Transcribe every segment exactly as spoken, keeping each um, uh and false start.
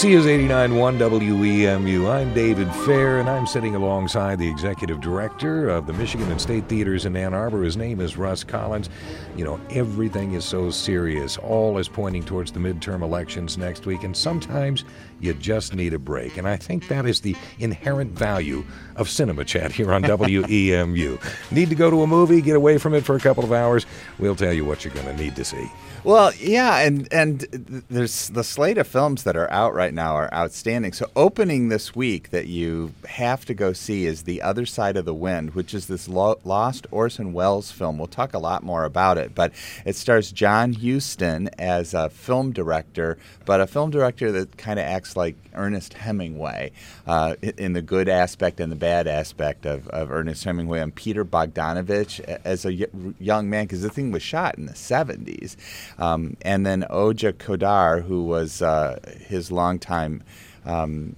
This is eighty-nine point one W E M U. I'm David Fair, and I'm sitting alongside the executive director of the Michigan and State Theaters in Ann Arbor. His name is Russ Collins. You know, everything is so serious. All is pointing towards the midterm elections next week, and sometimes you just need a break. And I think that is the inherent value of Cinema Chat here on W E M U. Need to go to a movie, get away from it for a couple of hours? We'll tell you what you're going to need to see. Well, yeah, and and there's the slate of films that are out right now are outstanding. So opening this week that you have to go see is The Other Side of the Wind, which is this lo- lost Orson Welles film. We'll talk a lot more about it, but it stars John Huston as a film director, but a film director that kind of acts like Ernest Hemingway uh, in the good aspect and the bad aspect of, of Ernest Hemingway, and Peter Bogdanovich as a y- young man, because the thing was shot in the seventies. Um, and then Oja Kodar, who was uh, his longtime um,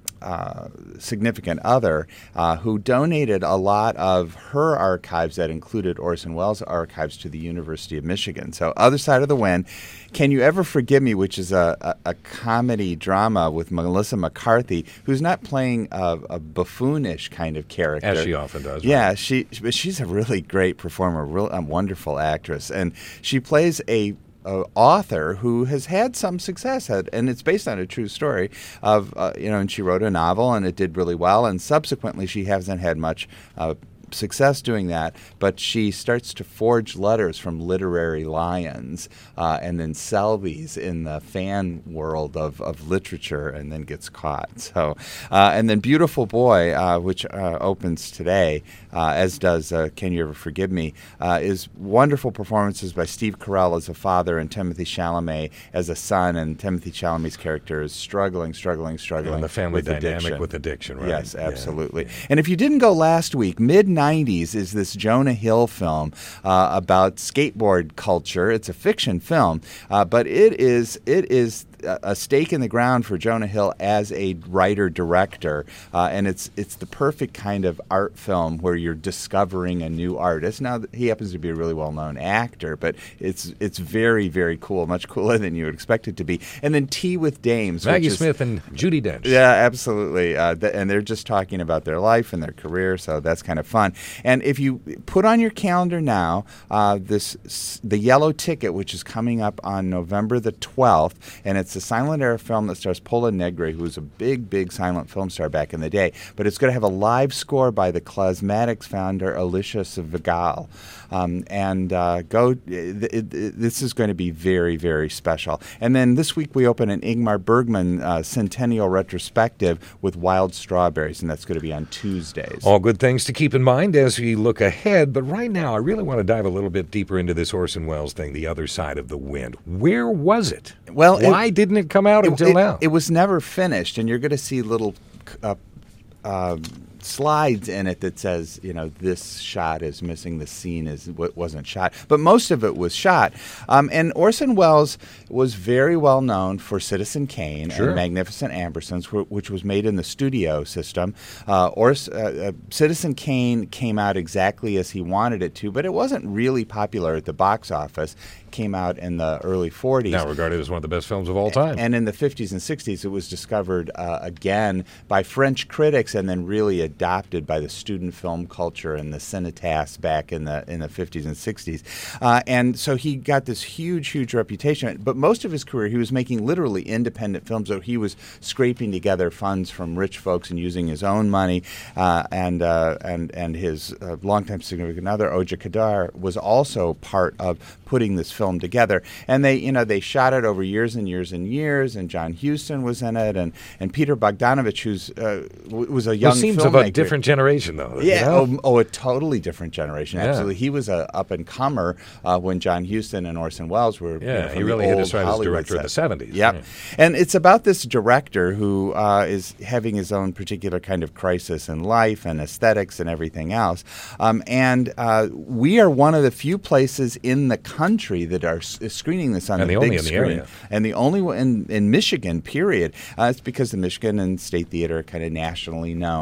uh, significant other, uh, who donated a lot of her archives that included Orson Welles' archives to the University of Michigan. So Other Side of the Wind. Can You Ever Forgive Me, which is a, a, a comedy drama with Melissa McCarthy, who's not playing a, a buffoonish kind of character. As she often does. Right? Yeah, she, but she's a really great performer, real, a wonderful actress. And she plays a Uh, author who has had some success, had, and it's based on a true story of, uh, you know, and she wrote a novel and it did really well, and subsequently she hasn't had much uh, success doing that, but she starts to forge letters from literary lions uh, and then sell these in the fan world of, of literature, and then gets caught. So, uh, and then Beautiful Boy, uh, which uh, opens today, uh, as does uh, Can You Ever Forgive Me, uh, is wonderful performances by Steve Carell as a father and Timothée Chalamet as a son, and Timothée Chalamet's character is struggling, struggling, struggling and the family with dynamic addiction. with addiction, right? Yes, absolutely. Yeah. And if you didn't go last week, mid nineties is this Jonah Hill film uh, about skateboard culture. It's a fiction film, uh, but it is it is a stake in the ground for Jonah Hill as a writer-director, uh, and it's it's the perfect kind of art film where you're discovering a new artist. Now, he happens to be a really well-known actor, but it's it's very, very cool, much cooler than you would expect it to be. And then Tea with Dames. Maggie which is, Smith and Judi Dench. Yeah, absolutely. Uh, th- and they're just talking about their life and their career, so that's kind of fun. And if you put on your calendar now, uh, this the Yellow Ticket, which is coming up on November the twelfth, and it's a silent era film that stars Pola Negri, who was a big, big silent film star back in the day. But it's going to have a live score by the Klasmatics founder, Alicia Sevigal. Um, and uh, go. It, it, it, this is going to be very, very special. And then this week we open an Ingmar Bergman uh, Centennial Retrospective with Wild Strawberries, and that's going to be on Tuesdays. All good things to keep in mind as we look ahead. But right now, I really want to dive a little bit deeper into this Orson Welles thing, The Other Side of the Wind. Where was it? Well, why it, didn't it come out it, until it, now? It was never finished, and you're going to see little uh, uh, slides in it that says, you know, this shot is missing, this scene is what wasn't shot, but most of it was shot. Um, and Orson Welles was very well known for Citizen Kane sure. and Magnificent Ambersons, which was made in the studio system. Uh, Ors- uh, uh, Citizen Kane came out exactly as he wanted it to, but it wasn't really popular at the box office. Came out in the early forties. Now regarded as one of the best films of all time. And in the fifties and sixties, it was discovered uh, again by French critics, and then really adopted by the student film culture and the cinetas back in the in the fifties and sixties. Uh, and so he got this huge, huge reputation. But most of his career, he was making literally independent films. So he was scraping together funds from rich folks and using his own money. Uh, and uh, and and his uh, longtime significant other, Oja Kodar, was also part of putting this film together. And they, you know, they shot it over years and years and years, and John Huston was in it, and, and Peter Bogdanovich, who's uh, w- was a young Who seems filmmaker. of a different generation, though. Yeah, you know? oh, oh, a totally different generation. Yeah. Absolutely. He was a up-and-comer uh, when John Huston and Orson Welles were Yeah, you know, he from the really hit old his stride as Hollywood director in the set. seventies. Yep. Yeah. And it's about this director who uh, is having his own particular kind of crisis in life and aesthetics and everything else. Um, and uh, we are one of the few places in the country that are s- screening this on And the, the big only in the screen. area. And the only one in, in Michigan, period. Uh, it's because the Michigan and State Theater are kind of nationally known. Uh,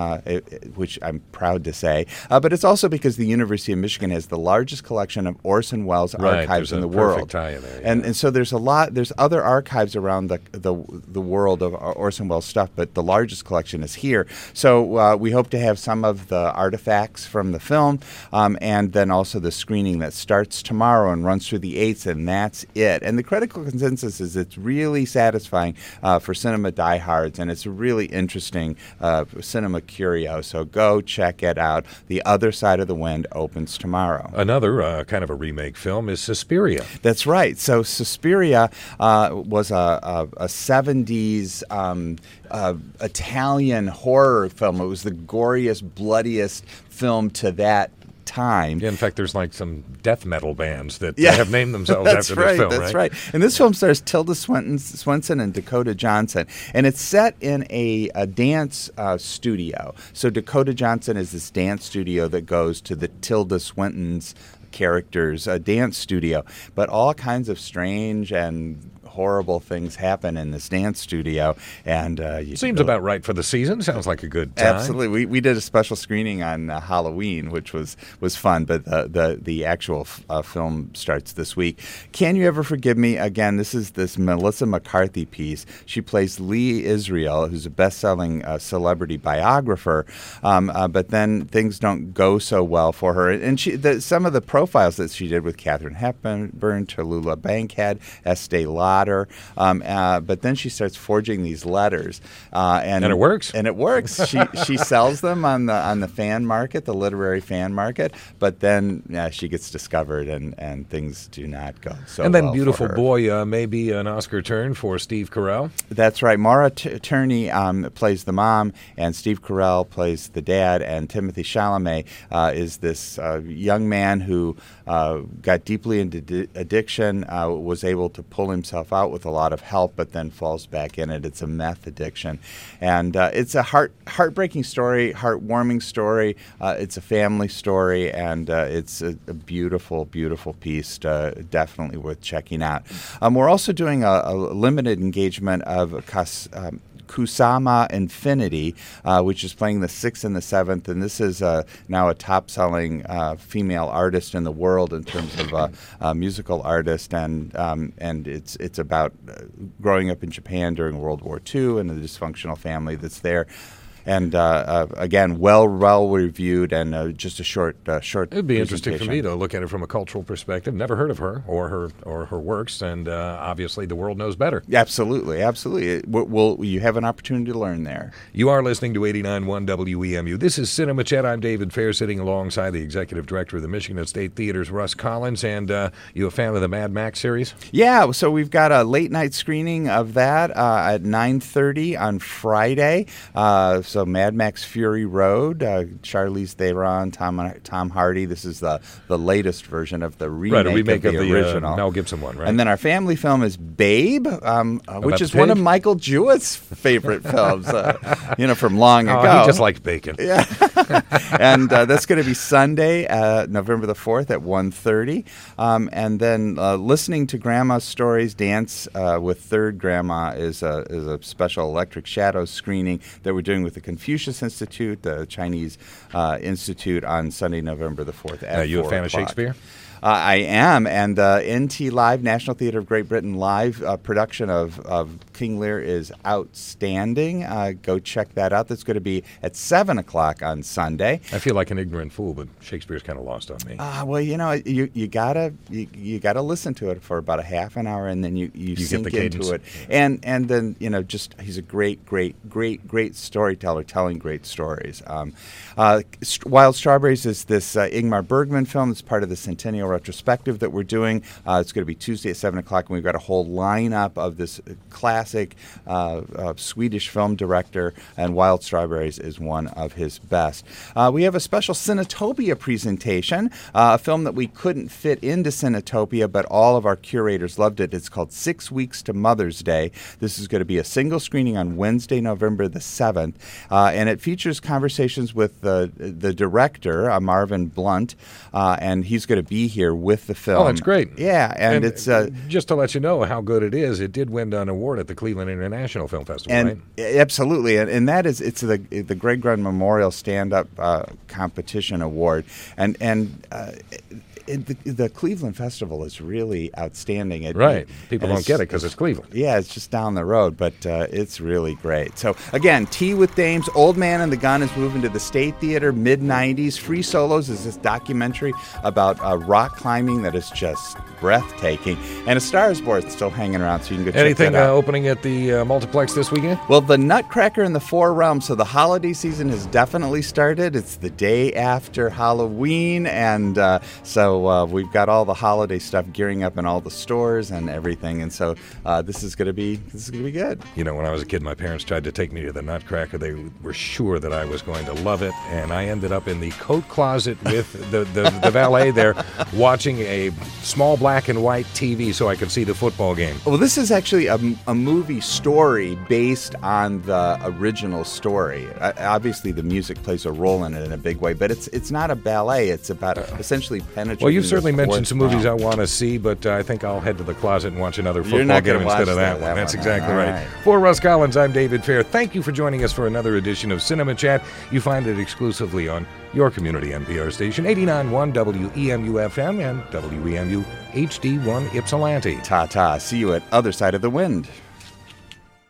uh, it, it- which I'm proud to say. Uh, but it's also because the University of Michigan has the largest collection of Orson Welles Right, archives there's in a the perfect world. tie-in there, yeah. And and so there's a lot. There's other archives around the the the world of Orson Welles stuff, but the largest collection is here. So uh, we hope to have some of the artifacts from the film, um, and then also the screening that starts tomorrow and runs through the eighth, and that's it. And the critical consensus is it's really satisfying uh, for cinema diehards, and it's a really interesting uh, cinema curio. So go check it out. The Other Side of the Wind opens tomorrow. Another uh, kind of a remake film is Suspiria. That's right. So Suspiria uh, was a, a, a seventies um, uh, Italian horror film. It was the goriest, bloodiest film to that time. Yeah, in fact, there's like some death metal bands that Yeah. uh, have named themselves That's after right, this film, that's right? right. And this film stars Tilda Swinton, Swinton and Dakota Johnson, and it's set in a, a dance uh, studio. So Dakota Johnson is this dance studio that goes to the Tilda Swinton's characters' uh, dance studio, but all kinds of strange and horrible things happen in this dance studio, and uh, you Seems go- about right for the season. Sounds like a good time. Absolutely, we, we did a special screening on uh, Halloween, which was, was fun. But the the, the actual f- uh, film starts this week. Can You Ever Forgive Me? Again, this is this Melissa McCarthy piece. She plays Lee Israel, who's a best-selling uh, celebrity biographer. Um, uh, but then things don't go so well for her, and she the, some of the profiles that she did with Katharine Hepburn, Tallulah Bankhead, Estee Lauder. Um, uh, but then she starts forging these letters, uh, and And it works. And it works. She she sells them on the on the fan market, the literary fan market. But then uh, she gets discovered, and, and things do not go so. And then well for Beautiful her. Boy uh, may be an Oscar turn for Steve Carell. That's right. Maura T- Turney um, plays the mom, and Steve Carell plays the dad, and Timothy Chalamet uh, is this uh, young man who uh, got deeply into d- addiction, uh, was able to pull himself out with a lot of help, but then falls back in it. It's a meth addiction, and uh, it's a heart heartbreaking story, heartwarming story. Uh, it's a family story, and uh, it's a, a beautiful, beautiful piece. Uh, definitely worth checking out. Um, we're also doing a, a limited engagement of Kas, um, Kusama Infinity, uh, which is playing the sixth and the seventh, and this is uh, now a top-selling uh, female artist in the world in terms of uh, a musical artist, and um, and it's it's about uh, growing up in Japan during World War Two and the dysfunctional family that's there. And uh, uh, again, well, well reviewed, and uh, just a short, uh, short. It'd be interesting for presentation. me to look at it from a cultural perspective. Never heard of her or her or her works, and uh, obviously the world knows better. Absolutely, absolutely. It- We'll, we'll, you have an opportunity to learn there. You are listening to eighty-nine point one W E M U. This is Cinema Chat. I'm David Fair, sitting alongside the executive director of the Michigan State Theater's Russ Collins. And uh, you a fan of the Mad Max series? Yeah, so we've got a late night screening of that uh, at nine thirty on Friday. Uh, so Mad Max Fury Road, uh, Charlize Theron, Tom Tom Hardy. This is the, the latest version of the remake, Right, a remake of of the, the, original. uh, Mel Gibson one, right? And then our family film is Babe, um, uh, which About is the one of pig? Michael Jewett's favorite films, uh, you know, from long oh, ago. he just likes bacon. Yeah, and uh, that's going to be Sunday, uh, November the fourth at one thirty. Um, and then uh, listening to Grandma's Stories, Dance uh, with Third Grandma is a, is a special Electric Shadows screening that we're doing with the Confucius Institute, the Chinese uh, Institute, on Sunday, November the fourth at Are you a four fan of o'clock. Shakespeare? Uh, I am, and the N T Live, National Theatre of Great Britain Live uh, production of, of King Lear is outstanding. Uh, go check that out. That's going to be at seven o'clock on Sunday. I feel like an ignorant fool, but Shakespeare's kind of lost on me. Uh, well, you know, you you gotta you, you gotta listen to it for about a half an hour, and then you, you, get sink the cadence. into it, and and then you know, just he's a great, great, great, great storyteller, telling great stories. Um, uh, St- Wild Strawberries is this uh, Ingmar Bergman film. It's part of the Centennial retrospective that we're doing. Uh, it's going to be Tuesday at seven o'clock, and we've got a whole lineup of this classic uh, uh, Swedish film director, and Wild Strawberries is one of his best. Uh, we have a special Cinetopia presentation, uh, a film that we couldn't fit into Cinetopia, but all of our curators loved it. It's called Six Weeks to Mother's Day. This is going to be a single screening on Wednesday, November the seventh, uh, and it features conversations with the, the director, uh, Marvin Blunt, uh, and he's going to be here with the film. Oh, that's great. Yeah, and, And it's uh, just to let you know how good it is, it did win an award at the Cleveland International Film Festival, and right? absolutely, and, and that is it's the the Greg Grund Memorial Stand Up uh, Competition Award, and and. Uh, It, the, the Cleveland Festival is really outstanding. It, Right. People and don't get it because it's Cleveland. Yeah, it's just down the road, but uh, it's really great. So, again, Tea with Dames, Old Man and the Gun is moving to the State Theater, mid nineties. Free Solos is this documentary about uh, rock climbing that is just breathtaking. And A Star is Born is still hanging around, so you can go check Anything that out. uh, opening at the uh, multiplex this weekend? Well, the Nutcracker in the Four Realms, so the holiday season has definitely started. It's the day after Halloween, and uh, so uh, we've got all the holiday stuff gearing up in all the stores and everything, and so uh, this is going to be this is going to be good. You know, when I was a kid, my parents tried to take me to the Nutcracker. They were sure that I was going to love it, and I ended up in the coat closet with the, the, the valet there watching a small black and white T V so I could see the football game. Well, this is actually a, a movie story based on the original story. Uh, obviously, the music plays a role in it in a big way, but it's it's not a ballet. It's about essentially penetrating. Well, you've certainly this mentioned fourth some movies realm. I want to see, but uh, I think I'll head to the closet and watch another You're football not game gonna instead watch of that, that- one. that That's one. exactly All right. right. For Russ Collins, I'm David Fair. Thank you for joining us for another edition of Cinema Chat. You find it exclusively on your community N P R station, eighty-nine point one W E M U F M and W E M U H D one Ypsilanti. Ta-ta. See you at Other Side of the Wind.